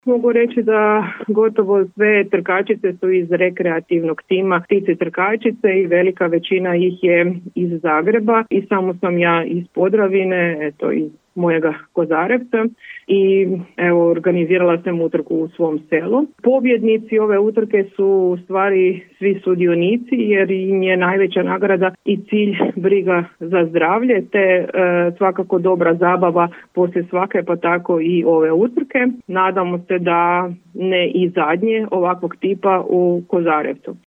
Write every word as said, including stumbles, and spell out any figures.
Mogu reći da gotovo sve trkačice su iz rekreativnog tima Ptice trkačice i velika većina ih je iz Zagreba i samo sam ja iz Podravine, eto iz mojega Kozarevca i evo organizirala sam utrku u svom selu. Pobjednici ove utrke su u stvari svi sudionici jer im je najveća nagrada i cilj briga za zdravlje te e, svakako dobra zabava poslije svake pa tako i ove utrke. Nadamo se da ne i zadnje ovakvog tipa u Kozarevcu.